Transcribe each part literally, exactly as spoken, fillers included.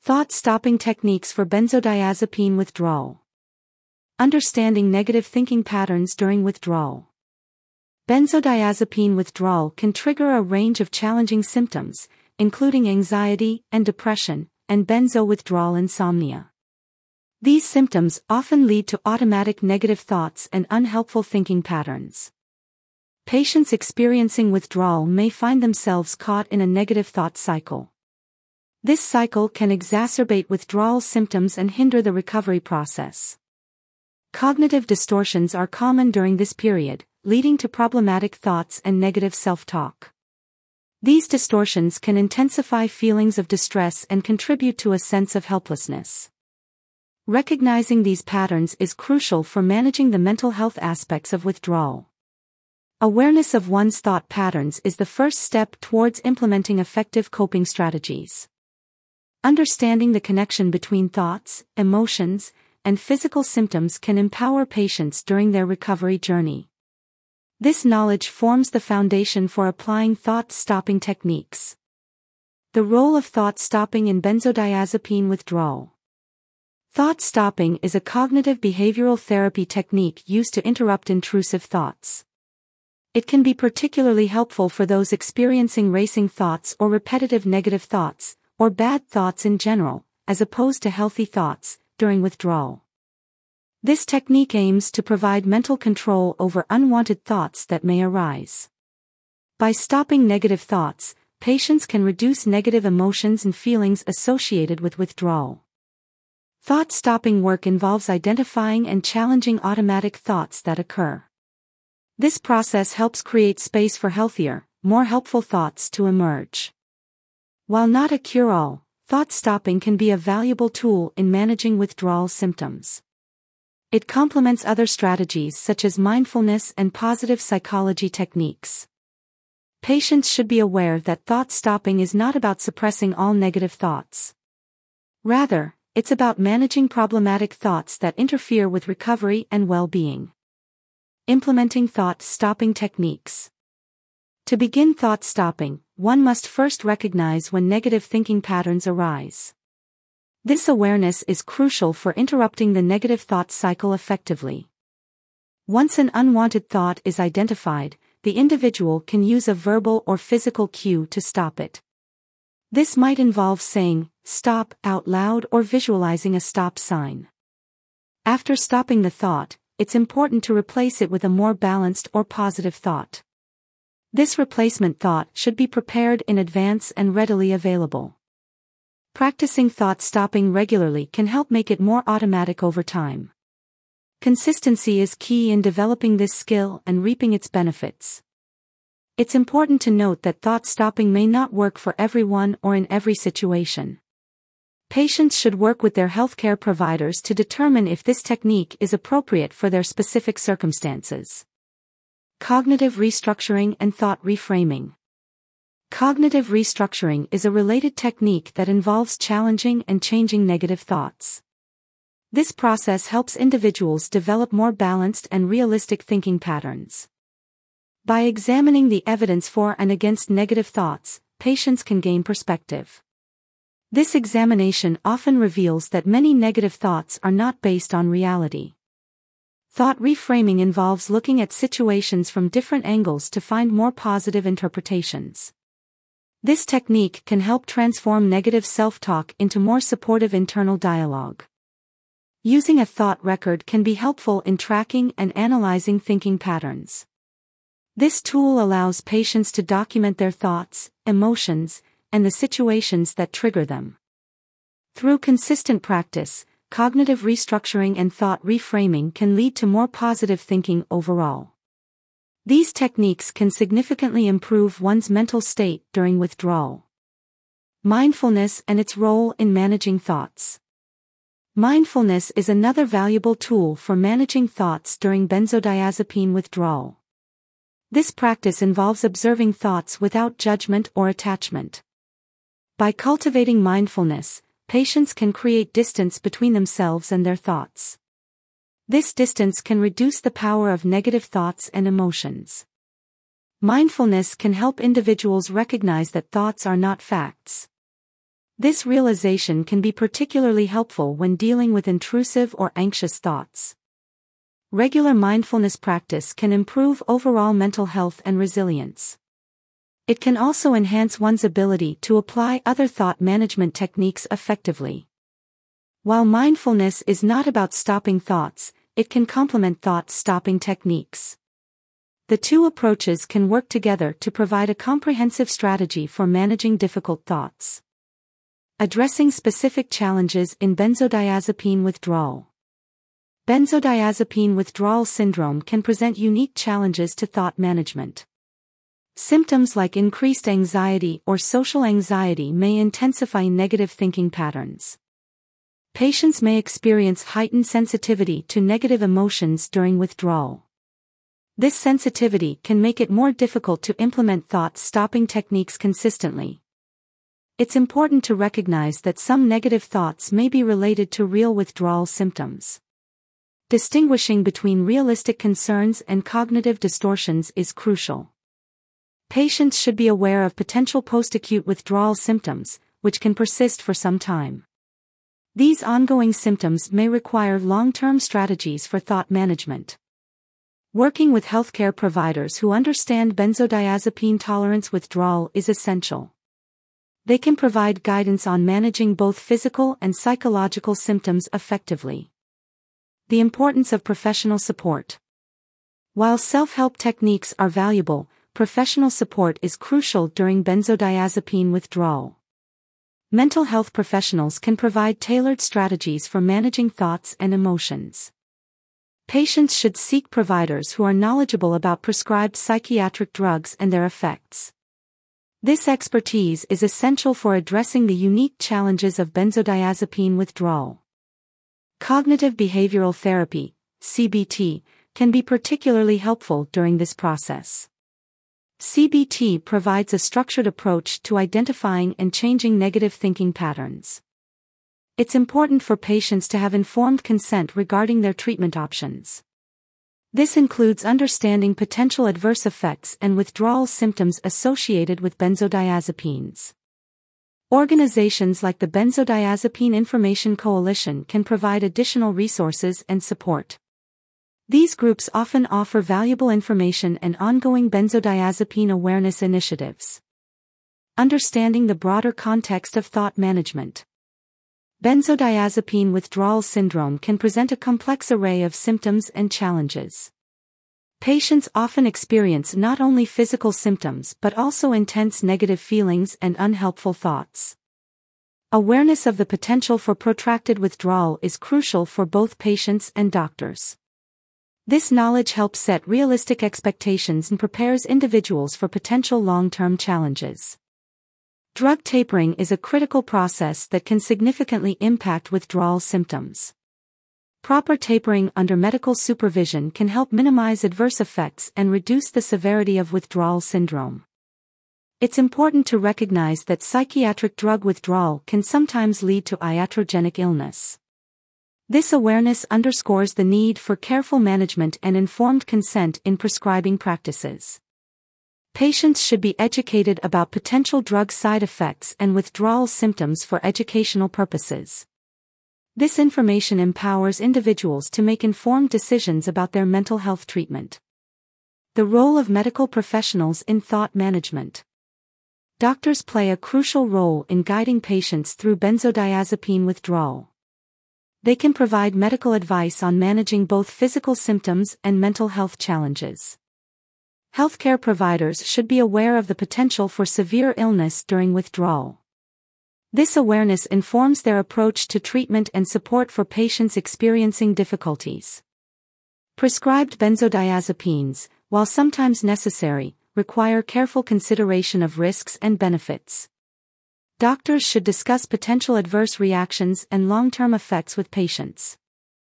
Thought-stopping techniques for benzodiazepine withdrawal. Understanding negative thinking patterns during withdrawal. Benzodiazepine withdrawal can trigger a range of challenging symptoms, including anxiety and depression, and benzo withdrawal insomnia. These symptoms often lead to automatic negative thoughts and unhelpful thinking patterns. Patients experiencing withdrawal may find themselves caught in a negative thought cycle. This cycle can exacerbate withdrawal symptoms and hinder the recovery process. Cognitive distortions are common during this period, leading to problematic thoughts and negative self-talk. These distortions can intensify feelings of distress and contribute to a sense of helplessness. Recognizing these patterns is crucial for managing the mental health aspects of withdrawal. Awareness of one's thought patterns is the first step towards implementing effective coping strategies. Understanding the connection between thoughts, emotions, and physical symptoms can empower patients during their recovery journey. This knowledge forms the foundation for applying thought-stopping techniques. The role of thought-stopping in benzodiazepine withdrawal. Thought-stopping is a cognitive behavioral therapy technique used to interrupt intrusive thoughts. It can be particularly helpful for those experiencing racing thoughts or repetitive negative thoughts, or bad thoughts in general, as opposed to healthy thoughts, during withdrawal. This technique aims to provide mental control over unwanted thoughts that may arise. By stopping negative thoughts, patients can reduce negative emotions and feelings associated with withdrawal. Thought-stopping work involves identifying and challenging automatic thoughts that occur. This process helps create space for healthier, more helpful thoughts to emerge. While not a cure-all, thought-stopping can be a valuable tool in managing withdrawal symptoms. It complements other strategies such as mindfulness and positive psychology techniques. Patients should be aware that thought-stopping is not about suppressing all negative thoughts. Rather, it's about managing problematic thoughts that interfere with recovery and well-being. Implementing thought-stopping techniques. To begin thought-stopping, one must first recognize when negative thinking patterns arise. This awareness is crucial for interrupting the negative thought cycle effectively. Once an unwanted thought is identified, the individual can use a verbal or physical cue to stop it. This might involve saying, "Stop," out loud or visualizing a stop sign. After stopping the thought, it's important to replace it with a more balanced or positive thought. This replacement thought should be prepared in advance and readily available. Practicing thought-stopping regularly can help make it more automatic over time. Consistency is key in developing this skill and reaping its benefits. It's important to note that thought-stopping may not work for everyone or in every situation. Patients should work with their healthcare providers to determine if this technique is appropriate for their specific circumstances. Cognitive restructuring and thought reframing. Cognitive restructuring is a related technique that involves challenging and changing negative thoughts. This process helps individuals develop more balanced and realistic thinking patterns. By examining the evidence for and against negative thoughts, patients can gain perspective. This examination often reveals that many negative thoughts are not based on reality. Thought reframing involves looking at situations from different angles to find more positive interpretations. This technique can help transform negative self-talk into more supportive internal dialogue. Using a thought record can be helpful in tracking and analyzing thinking patterns. This tool allows patients to document their thoughts, emotions, and the situations that trigger them. Through consistent practice, cognitive restructuring and thought reframing can lead to more positive thinking overall. These techniques can significantly improve one's mental state during withdrawal. Mindfulness and its role in managing thoughts. Mindfulness is another valuable tool for managing thoughts during benzodiazepine withdrawal. This practice involves observing thoughts without judgment or attachment. By cultivating mindfulness, patients can create distance between themselves and their thoughts. This distance can reduce the power of negative thoughts and emotions. Mindfulness can help individuals recognize that thoughts are not facts. This realization can be particularly helpful when dealing with intrusive or anxious thoughts. Regular mindfulness practice can improve overall mental health and resilience. It can also enhance one's ability to apply other thought management techniques effectively. While mindfulness is not about stopping thoughts, it can complement thought-stopping techniques. The two approaches can work together to provide a comprehensive strategy for managing difficult thoughts. Addressing specific challenges in benzodiazepine withdrawal. Benzodiazepine withdrawal syndrome can present unique challenges to thought management. Symptoms like increased anxiety or social anxiety may intensify negative thinking patterns. Patients may experience heightened sensitivity to negative emotions during withdrawal. This sensitivity can make it more difficult to implement thought-stopping techniques consistently. It's important to recognize that some negative thoughts may be related to real withdrawal symptoms. Distinguishing between realistic concerns and cognitive distortions is crucial. Patients should be aware of potential post-acute withdrawal symptoms, which can persist for some time. These ongoing symptoms may require long-term strategies for thought management. Working with healthcare providers who understand benzodiazepine tolerance withdrawal is essential. They can provide guidance on managing both physical and psychological symptoms effectively. The importance of professional support. While self-help techniques are valuable, professional support is crucial during benzodiazepine withdrawal. Mental health professionals can provide tailored strategies for managing thoughts and emotions. Patients should seek providers who are knowledgeable about prescribed psychiatric drugs and their effects. This expertise is essential for addressing the unique challenges of benzodiazepine withdrawal. Cognitive behavioral therapy, C B T, can be particularly helpful during this process. C B T provides a structured approach to identifying and changing negative thinking patterns. It's important for patients to have informed consent regarding their treatment options. This includes understanding potential adverse effects and withdrawal symptoms associated with benzodiazepines. Organizations like the Benzodiazepine Information Coalition can provide additional resources and support. These groups often offer valuable information and ongoing benzodiazepine awareness initiatives. Understanding the broader context of thought management. Benzodiazepine withdrawal syndrome can present a complex array of symptoms and challenges. Patients often experience not only physical symptoms but also intense negative feelings and unhelpful thoughts. Awareness of the potential for protracted withdrawal is crucial for both patients and doctors. This knowledge helps set realistic expectations and prepares individuals for potential long-term challenges. Drug tapering is a critical process that can significantly impact withdrawal symptoms. Proper tapering under medical supervision can help minimize adverse effects and reduce the severity of withdrawal syndrome. It's important to recognize that psychiatric drug withdrawal can sometimes lead to iatrogenic illness. This awareness underscores the need for careful management and informed consent in prescribing practices. Patients should be educated about potential drug side effects and withdrawal symptoms for educational purposes. This information empowers individuals to make informed decisions about their mental health treatment. The role of medical professionals in thought management. Doctors play a crucial role in guiding patients through benzodiazepine withdrawal. They can provide medical advice on managing both physical symptoms and mental health challenges. Healthcare providers should be aware of the potential for severe illness during withdrawal. This awareness informs their approach to treatment and support for patients experiencing difficulties. Prescribed benzodiazepines, while sometimes necessary, require careful consideration of risks and benefits. Doctors should discuss potential adverse reactions and long-term effects with patients.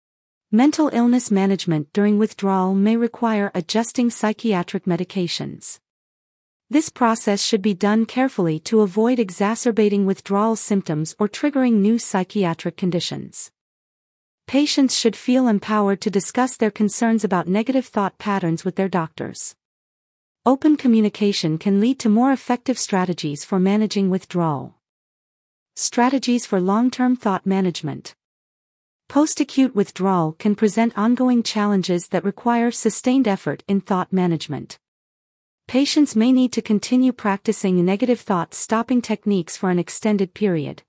Mental illness management during withdrawal may require adjusting psychiatric medications. This process should be done carefully to avoid exacerbating withdrawal symptoms or triggering new psychiatric conditions. Patients should feel empowered to discuss their concerns about negative thought patterns with their doctors. Open communication can lead to more effective strategies for managing withdrawal. Strategies for long-term thought management. Post-acute withdrawal can present ongoing challenges that require sustained effort in thought management. Patients may need to continue practicing negative thought-stopping techniques for an extended period.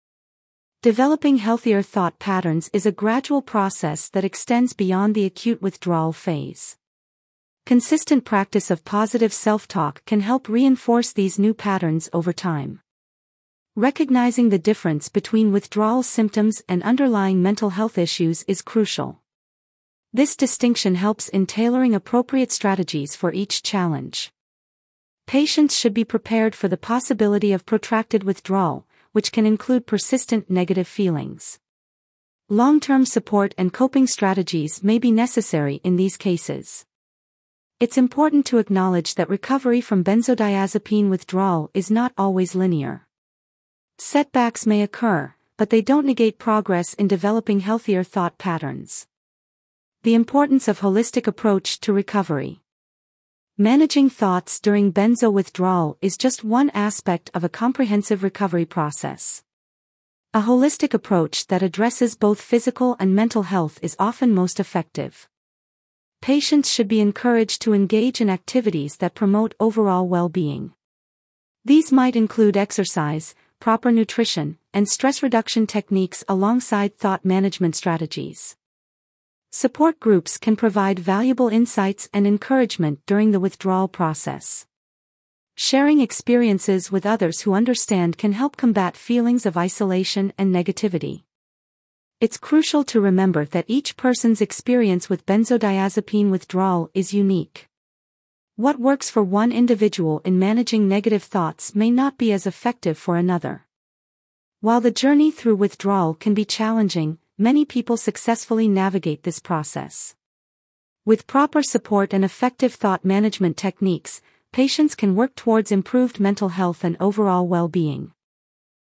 Developing healthier thought patterns is a gradual process that extends beyond the acute withdrawal phase. Consistent practice of positive self-talk can help reinforce these new patterns over time. Recognizing the difference between withdrawal symptoms and underlying mental health issues is crucial. This distinction helps in tailoring appropriate strategies for each challenge. Patients should be prepared for the possibility of protracted withdrawal, which can include persistent negative feelings. Long-term support and coping strategies may be necessary in these cases. It's important to acknowledge that recovery from benzodiazepine withdrawal is not always linear. Setbacks may occur, but they don't negate progress in developing healthier thought patterns. The importance of holistic approach to recovery. Managing thoughts during benzo withdrawal is just one aspect of a comprehensive recovery process. A holistic approach that addresses both physical and mental health is often most effective. Patients should be encouraged to engage in activities that promote overall well-being. These might include exercise, proper nutrition, and stress reduction techniques alongside thought management strategies. Support groups can provide valuable insights and encouragement during the withdrawal process. Sharing experiences with others who understand can help combat feelings of isolation and negativity. It's crucial to remember that each person's experience with benzodiazepine withdrawal is unique. What works for one individual in managing negative thoughts may not be as effective for another. While the journey through withdrawal can be challenging, many people successfully navigate this process. With proper support and effective thought management techniques, patients can work towards improved mental health and overall well-being.